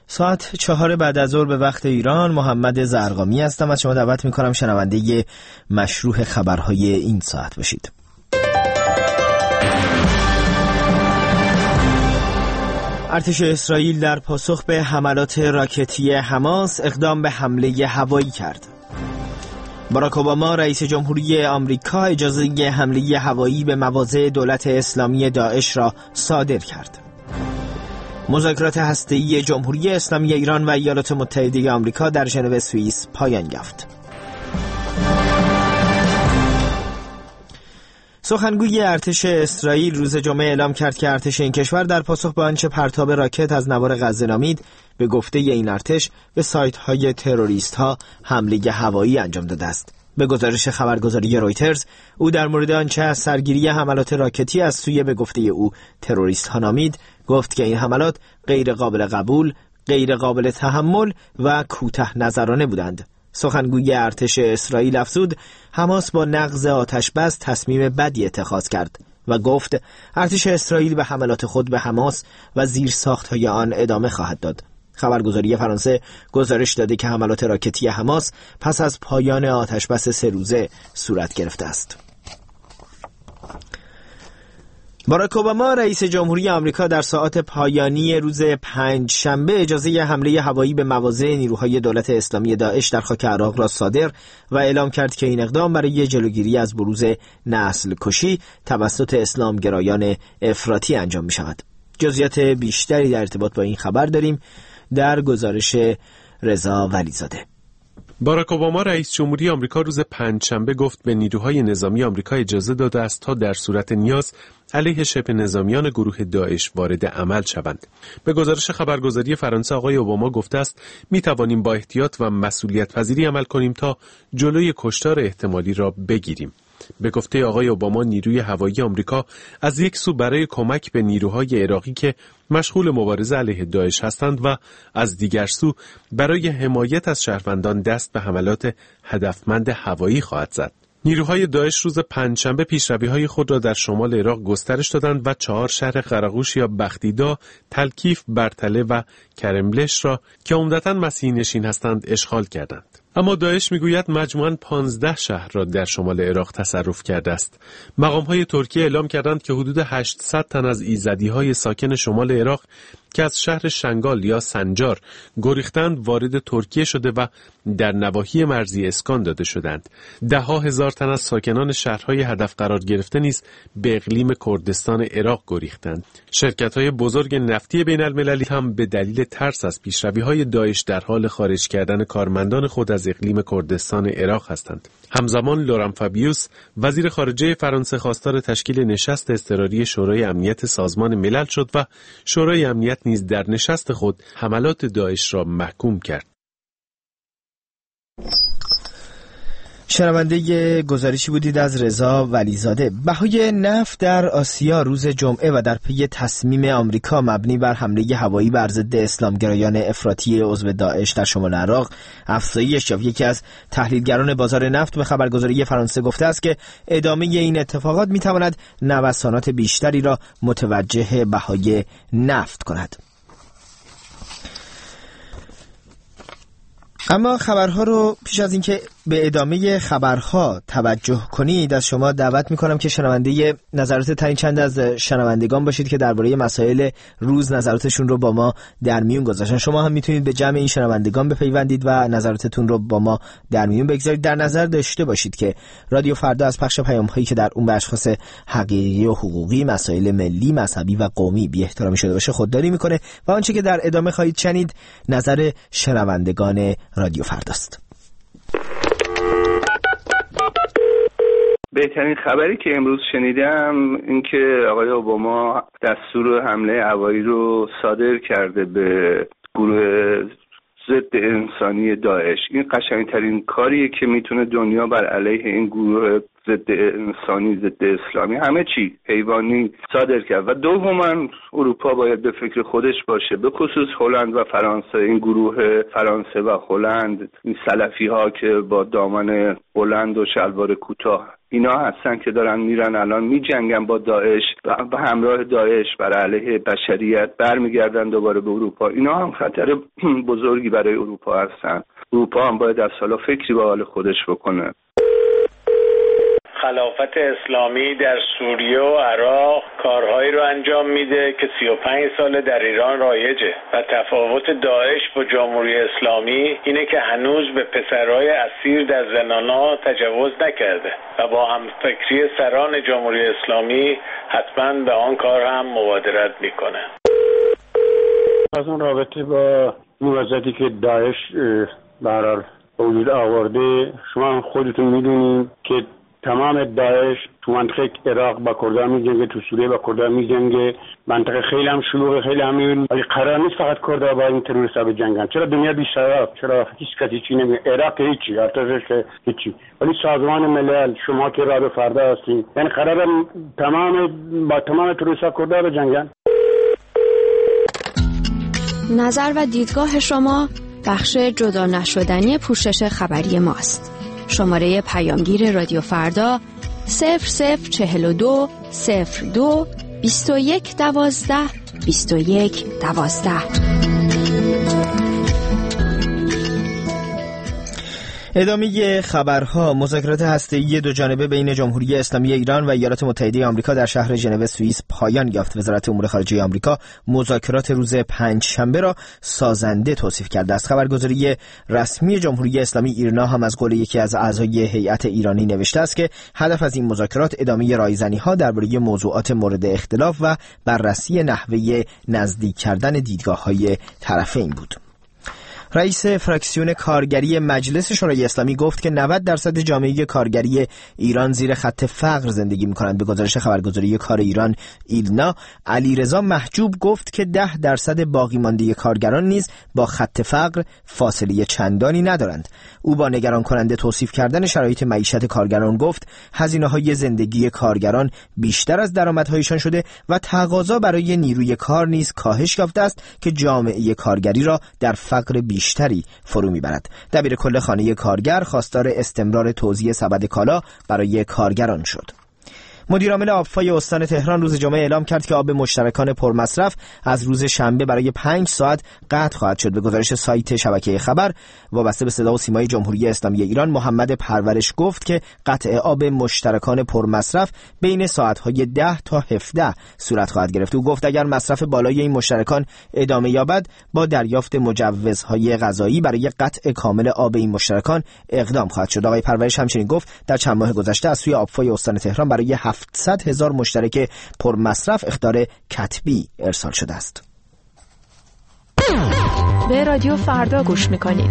ساعت 4 بعد از ظهر به وقت ایران. محمد زرقامی هستم. از شما دعوت میکنم شنونده مشروح خبرهای این ساعت باشید. ارتش اسرائیل در پاسخ به حملات راکتی حماس اقدام به حمله هوایی کرد. باراک اوباما رئیس جمهوری آمریکا اجازه حمله هوایی به مواضع دولت اسلامی داعش را صادر کرد. مذاکرات هسته‌ای جمهوری اسلامی ایران و ایالات متحده آمریکا در ژنو سوئیس پایان یافت. سخنگوی ارتش اسرائیل روز جمعه اعلام کرد که ارتش این کشور در پاسخ به آنچه پرتاب راکت از نوار غزه نامید، به گفته این ارتش به سایت‌های تروریست‌ها حمله هوایی انجام داده است. به گزارش خبرگزاری رویترز، او در مورد آنچه از سرگیری حملات راکتی از سوی به گفته او تروریست‌ها نامید، گفت که این حملات غیر قابل قبول، غیر قابل تحمل و کوتاه نظرانه بودند. سخنگوی ارتش اسرائیل افزود حماس با نقض آتش‌بس تصمیم بدی اتخاذ کرد و گفت ارتش اسرائیل به حملات خود به حماس و زیرساخت‌های آن ادامه خواهد داد. خبرگزاری فرانسه گزارش داده که حملات راکتی حماس پس از پایان آتش‌بس 3 روزه صورت گرفته است. باراک اوباما رئیس جمهوری آمریکا در ساعات پایانی روز 5 شنبه اجازه حمله هوایی به مواضع نیروهای دولت اسلامی داعش در خاک عراق را صادر و اعلام کرد که این اقدام برای جلوگیری از بروز نسل کشی توسط اسلامگرایان افراطی انجام می شود. جزئیات بیشتری در ارتباط با این خبر داریم در گزارش رضا ولیزاده. باراک اوباما رئیس جمهوری آمریکا روز 5 شنبه گفت به نیروهای نظامی آمریکا اجازه داده است تا در صورت نیاز علیه شبه نظامیان گروه داعش وارد عمل شوند. به گزارش خبرگزاری فرانسه آقای اوباما گفته است می توانیم با احتیاط و مسئولیت پذیری عمل کنیم تا جلوی کشتار احتمالی را بگیریم. به گفته آقای اوباما نیروی هوایی آمریکا از یک سو برای کمک به نیروهای عراقی که مشغول مبارزه علیه داعش هستند و از دیگر سو برای حمایت از شهروندان دست به حملات هدفمند هوایی خواهد زد. نیروهای داعش روز 5 شنبه پیشروی‌های خود را در شمال عراق گسترش دادند و 4 شهر قرقوش یا بختیدا، تلکیف، برتله و کرملش را که عمدتاً مسیحی نشین هستند اشغال کردند. اما داعش میگوید مجموعاً 15 شهر را در شمال عراق تصرف کرده است. مقام‌های ترکیه اعلام کردند که حدود 800 تن از ایزدی‌های ساکن شمال عراق که از شهر شنگال یا سنجار گریختند وارد ترکیه شده و در نواحی مرزی اسکان داده شدند. 10,000 تن از ساکنان شهرهای هدف قرار گرفته نیز به اقلیم کردستان عراق گریختند. شرکت‌های بزرگ نفتی بین‌المللی هم به دلیل ترس از پیشروی‌های داعش در حال خارج کردن کارمندان خود از اقلیم کردستان عراق هستند. همزمان لوران فابیوس وزیر خارجه فرانسه خواستار تشکیل نشست اضطراری شورای امنیت سازمان ملل شد و شورای امنیت نیز در نشست خود حملات داعش را محکوم کرد. شنونده گزارشی بودید از رضا ولیزاده. بهای نفت در آسیا روز جمعه و در پی تصمیم آمریکا مبنی بر حمله هوایی بر ضد اسلامگرایان افراطی عضو داعش در شمال عراق افزایش یافت. یکی از تحلیلگران بازار نفت به خبرگزاری فرانسه گفته است که ادامه این اتفاقات میتواند نوسانات بیشتری را متوجه بهای نفت کند. اما خبرها رو پیش از اینکه به ادامه خبرها توجه کنید از شما دعوت میکنم که شنونده نظرات ترین چند از شنوندگان باشید که درباره مسائل روز نظراتشون رو با ما در میون گذاشتن. شما هم میتونید به جمع این شنوندگان بپیوندید و نظراتتون رو با ما در میون بگذارید. در نظر داشته باشید که رادیو فردا از پخش پیام‌هایی که در اون به اشخاص حقیقی و حقوقی، مسائل ملی، مذهبی و قومی بی احترامی شده باشه خودداری میکنه و آنچه که در ادامه خواهید شنید نظر شنوندگان رادیو فرداست. بهترین خبری که امروز شنیدم این که آقای اوباما دستور حمله هوایی رو صادر کرده به گروه ضد انسانی داعش. این قشنگترین کاریه که میتونه دنیا بر علیه این گروه ضد انسانی، ضد اسلامی، همه چی حیوانی صادر کرد. و دوما اروپا باید به فکر خودش باشه، به خصوص هلند و فرانسه. این گروه فرانسه و هلند، این سلفی ها که با دامن بلند و شلوار کوتاه اینا هستن که دارن میرن الان میجنگن با داعش و به همراه داعش بر علیه بشریت برمیگردن دوباره به اروپا. اینا هم خطر بزرگی برای اروپا هستن. اروپا هم باید از حالا فکری به حال خودش بکنه. خلافت اسلامی در سوریه و عراق کارهایی رو انجام میده که 35 سال در ایران رایجه و تفاوت داعش با جمهوری اسلامی اینه که هنوز به پسرای اسیر در زندان‌ها تجاوز نکرده و با همفکری سران جمهوری اسلامی حتما به آن کار هم مبادرت میکنه. از اون رابطه با این وضعیتی که داعش برار وجود آورده، شما خودتون میدونید که تمام داعش تو منطقه عراق با کردها میجنگه، تو سوریه با کردها میجنگه، منطقه خیلی هم شلوغه، خیلی هم میبینید. ولی قرار نیست فقط کردها با این تروریست‌ها بجنگن. چرا دنیا بی‌سبب؟ چرا هیچ کسی چی نمیگه؟ عراق هیچی، ارتشش هیچی، ولی سازمان ملل، شما که راه فردا هستین، یعنی قراره با تمام تروریست‌ها کردها بجنگن. نظر و دیدگاه شما بخش جدا نشدنی پوشش خبری ماست. شماره پیامگیر رادیو فردا 0042 02 21 12 21 12. ادامه خبرها. مذاکرات هسته‌ای دو جانبه بین جمهوری اسلامی ایران و ایالات متحده آمریکا در شهر ژنو سوئیس پایان یافت. وزارت امور خارجه آمریکا مذاکرات روز پنجشنبه را سازنده توصیف کرده است. خبرگزاری رسمی جمهوری اسلامی ایرنا هم از قول یکی از اعضای هیئت ایرانی نوشته است که هدف از این مذاکرات ادامه رایزنی‌ها درباره موضوعات مورد اختلاف و بررسی نحوه نزدیک کردن دیدگاه‌های طرفین بود. رئیس فراکسیون کارگری مجلس شورای اسلامی گفت که 90% جامعه کارگری ایران زیر خط فقر زندگی می‌کنند. به گزارش خبرگزاری کار ایران ایلنا، علیرضا محجوب گفت که 10% باقی مانده کارگران نیز با خط فقر فاصله چندانی ندارند. او با نگران کننده توصیف کردن شرایط معیشت کارگران گفت هزینه‌های زندگی کارگران بیشتر از درآمدهایشان شده و تقاضا برای نیروی کار نیز کاهش یافته است که جامعه کارگری را در فقر بیشتری فرو میبرد. دبیر کل خانه کارگر خواستار استمرار توزیع سبد کالا برای کارگران شد. مدیرعامل آبفای استان تهران روز جمعه اعلام کرد که آب مشترکان پرمصرف از روز شنبه برای 5 ساعت قطع خواهد شد. به گزارش سایت شبکه خبر وابسته به صدا و سیمای جمهوری اسلامی ایران، محمد پرورش گفت که قطع آب مشترکان پرمصرف بین ساعت‌های 10 تا 17 صورت خواهد گرفت. او گفت اگر مصرف بالای این مشترکان ادامه یابد با دریافت مجوزهای غذایی برای قطع کامل آب این مشترکان اقدام خواهد شد. آقای پرورش همچنین گفت در چند ماه گذشته از سوی آبفای استان تهران برای 700,000 مشترک پرمصرف اخطار کتبی ارسال شده است. به رادیو فردا گوش میکنید.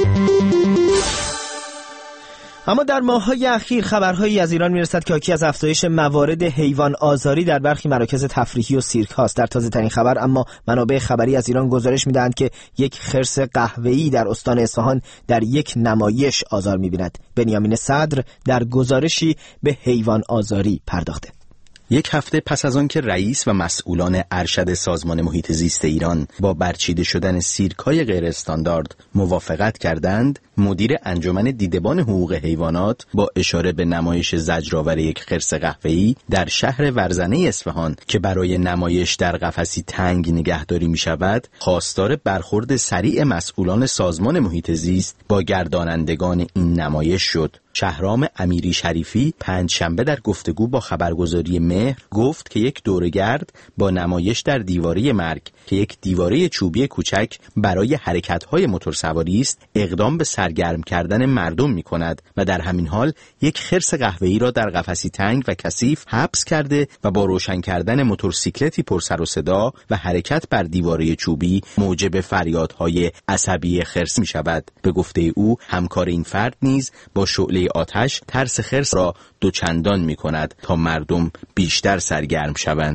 اما در ماه‌های اخیر خبرهایی از ایران میرسد که حاکی از افزایش موارد حیوان آزاری در برخی مراکز تفریحی و سیرک هاست. در تازه‌ترین خبر اما منابع خبری از ایران گزارش می‌دهند که یک خرس قهوه‌ای در استان اصفهان در یک نمایش آزار می‌بیند. بنیامین صدر در گزارشی به حیوان آزاری پرداخته. یک هفته پس از آن که رئیس و مسئولان ارشد سازمان محیط زیست ایران با برچیده شدن سیرک‌های غیر استاندارد موافقت کردند، مدیر انجمن دیدبان حقوق حیوانات با اشاره به نمایش زجرآور یک خرس قهوه‌ای در شهر ورزنه اصفهان که برای نمایش در قفسی تنگ نگهداری می‌شود، خواستار برخورد سریع مسئولان سازمان محیط زیست با گردانندگان این نمایش شد. شهرام امیری شریفی پنجشنبه در گفتگو با خبرگزاری مهر گفت که یک دوره‌گرد با نمایش در دیواره مرگ که یک دیواره چوبی کوچک برای حرکت‌های موتورسواری است، اقدام به سرگرم کردن مردم می‌کند و در همین حال یک خرس قهوه‌ای را در قفسی تنگ و کثیف حبس کرده و با روشن کردن موتورسیکلتی پر سر و صدا و حرکت بر دیواره چوبی موجب فریادهای عصبی خرس می‌شود. به گفته او همکار این فرد نیز با شعله آتش ترس خرس را دوچندان می کند تا مردم بیشتر سرگرم شوند.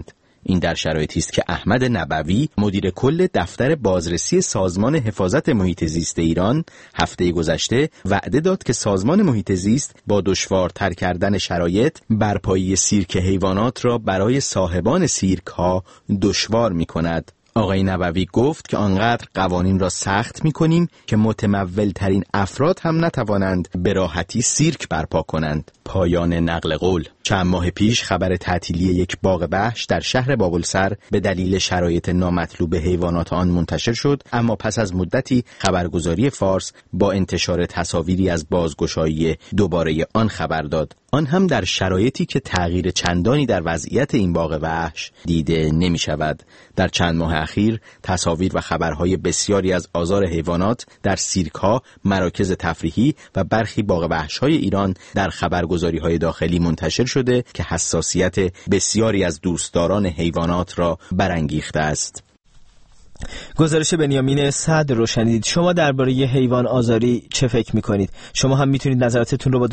این در شرایطی است که احمد نبوی مدیر کل دفتر بازرسی سازمان حفاظت محیط زیست ایران هفته گذشته وعده داد که سازمان محیط زیست با دشوارتر کردن شرایط برپایی سیرک حیوانات را برای صاحبان سیرک ها دشوار می‌کند. آقای نبوی گفت که آنقدر قوانین را سخت می‌کنیم که متمول ترین افراد هم نتوانند به راحتی سیرک برپا کنند. پایان نقل قول. چند ماه پیش خبر تعطیلی یک باغ وحش در شهر بابلسر به دلیل شرایط نامطلوب حیوانات آن منتشر شد، اما پس از مدتی خبرگزاری فارس با انتشار تصاویری از بازگشایی دوباره آن خبر داد، آن هم در شرایطی که تغییر چندانی در وضعیت این باغ وحش دیده نمی شود. در چند ماه اخیر تصاویر و خبرهای بسیاری از آزار حیوانات در سیرک‌ها، مراکز تفریحی و برخی باغ وحش‌های ایران در خبرگزاری‌های داخلی منتشر شده که حساسیت بسیاری از دوستداران حیوانات را برانگیخته است. گزارش بنیامین صدر رو شنیدید. شما درباره حیوان آزاری چه فکر میکنید؟ شما هم میتونید نظراتتون رو با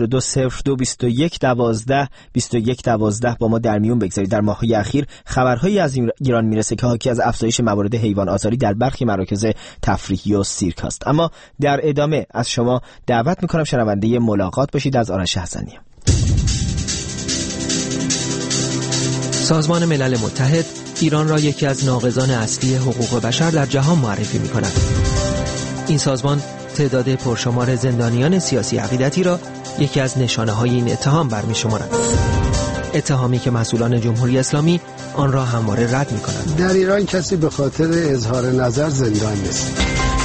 2042022112 با ما در میون بگذارید. در ماه‌های اخیر خبرهایی از ایران میرسه که حاکی از افزایش موارد حیوان آزاری در برخی مراکز تفریحی و سیرک است. اما در ادامه از شما دعوت میکنم شنونده ملاقات باشید از آرش حسنی. سازمان ملل متحد ایران را یکی از ناقضان اصلی حقوق بشر در جهان معرفی می‌کند. این سازمان تعداد پرشمار زندانیان سیاسی عقیدتی را یکی از نشانه‌های این اتهام برمی‌شمارد. اتهامی که مسئولان جمهوری اسلامی آن را همواره رد می‌کنند. در ایران کسی به خاطر اظهار نظر زندان نیست.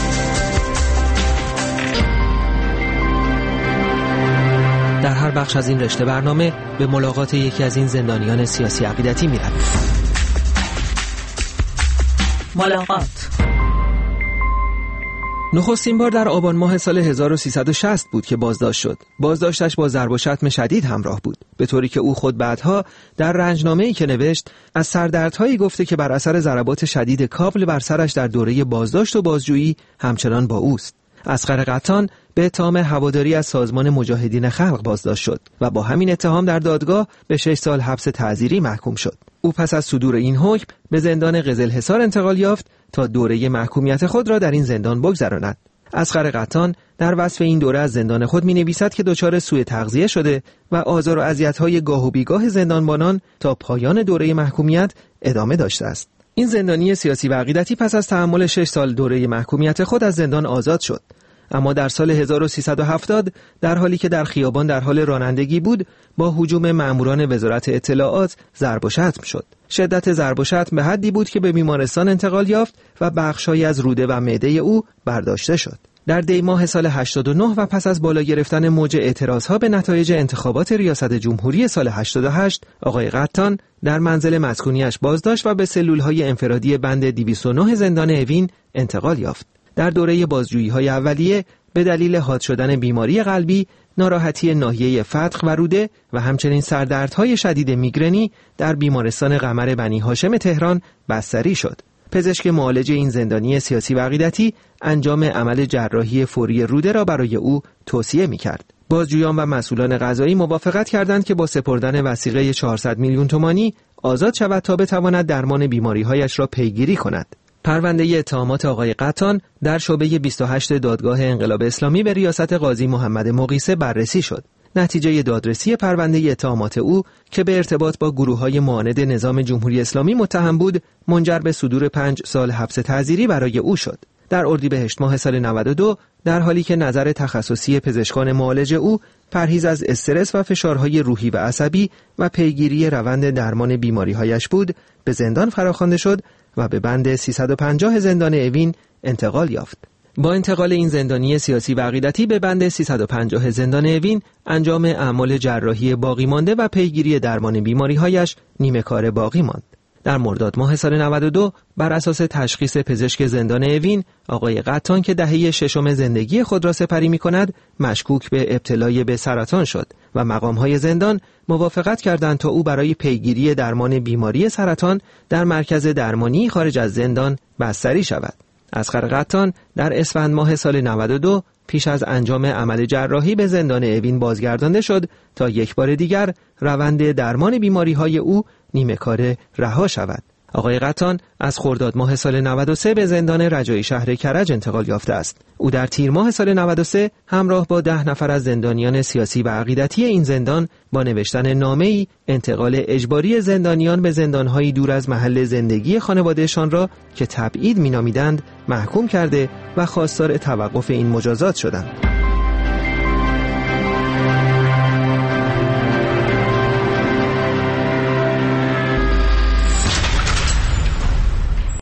در هر بخش از این رشته برنامه به ملاقات یکی از این زندانیان سیاسی عقیدتی می‌رویم. ملاقات. نخستین بار در آبان ماه سال 1360 بود که بازداشت شد. بازداشتش با ضرب و شتم شدید همراه بود، به طوری که او خود بعدها در رنجنامه‌ای که نوشت از سردردهایی گفته که بر اثر ضربات شدید کابل بر سرش در دوره بازداشت و بازجویی همچنان با اوست. اصغر قطان به اتهام هواداری از سازمان مجاهدین خلق بازداشت شد و با همین اتهام در دادگاه به 6 سال حبس تعزیری محکوم شد. او پس از صدور این حکم به زندان قزلحصار انتقال یافت تا دوره محکومیت خود را در این زندان بگذراند. اصغر قطان در وصف این دوره از زندان خود می‌نویسد که دچار سوء تغذیه شده و آزار و اذیت‌های گاه و بیگاه زندانبانان تا پایان دوره محکومیت ادامه داشته است. این زندانی سیاسی و عقیدتی پس از تحمل 6 سال دوره محکومیت خود از زندان آزاد شد. اما در سال 1370 در حالی که در خیابان در حال رانندگی بود با هجوم مأموران وزارت اطلاعات ضرب و شتم شد. شدت ضرب و شتم به حدی بود که به بیمارستان انتقال یافت و بخش‌هایی از روده و معده او برداشته شد. در دی ماه سال 89 و پس از بالا گرفتن موج اعتراضها به نتایج انتخابات ریاست جمهوری سال 88 آقای قطان در منزل مسکونیش بازداشت و به سلول‌های انفرادی بند 209 زندان اوین انتقال یافت. در دوره بازجویی‌های اولیه به دلیل حاد شدن بیماری قلبی، ناراحتی ناحیه فتق و روده و همچنین سردردهای شدید میگرنی در بیمارستان قمر بنی هاشم تهران بستری شد. پزشک معالج این زندانی سیاسی و عقیدتی انجام عمل جراحی فوری روده را برای او توصیه می‌کرد. بازجویان و مسئولان قضایی موافقت کردند که با سپردن وثیقه 400 میلیون تومانی آزاد شود تا بتواند درمان بیماری‌هایش را پیگیری کند. پرونده اتهامات آقای قطان در شعبه 28 دادگاه انقلاب اسلامی به ریاست قاضی محمد مقیسه بررسی شد. نتیجه دادرسی پرونده اتهامات او که به ارتباط با گروه‌های معاند نظام جمهوری اسلامی متهم بود، منجر به صدور 5 سال حبس تعزیری برای او شد. در اردیبهشت ماه سال 92 در حالی که نظر تخصصی پزشکان معالج او پرهیز از استرس و فشارهای روحی و عصبی و پیگیری روند درمان بیماری‌هایش بود، به زندان فراخوانده شد و به بند 350 زندان اوین انتقال یافت. با انتقال این زندانی سیاسی و عقیدتی به بند 350 زندان اوین، انجام اعمال جراحی باقی مانده و پیگیری درمان بیماری‌هایش نیمه کار باقی ماند. در مرداد ماه سال 92 بر اساس تشخیص پزشک زندان اوین، آقای قطان که دهه ششم زندگی خود را سپری می‌کند، مشکوک به ابتلای به سرطان شد و مقام‌های زندان موافقت کردند تا او برای پیگیری درمان بیماری سرطان در مرکز درمانی خارج از زندان بستری شود. اصغر قطان در اسفند ماه سال 92 پیش از انجام عمل جراحی به زندان اوین بازگردانده شد تا یک بار دیگر روند درمان بیماری‌های او نیمه کاره رها شود. آقای قطان از خرداد ماه سال 93 به زندان رجایی شهر کرج انتقال یافته است. او در تیر ماه سال 93 همراه با 10 نفر از زندانیان سیاسی و عقیدتی این زندان با نوشتن نامه‌ای انتقال اجباری زندانیان به زندان‌های دور از محل زندگی خانوادهشان را که تبعید می‌نامیدند محکوم کرده و خواستار توقف این مجازات شدند.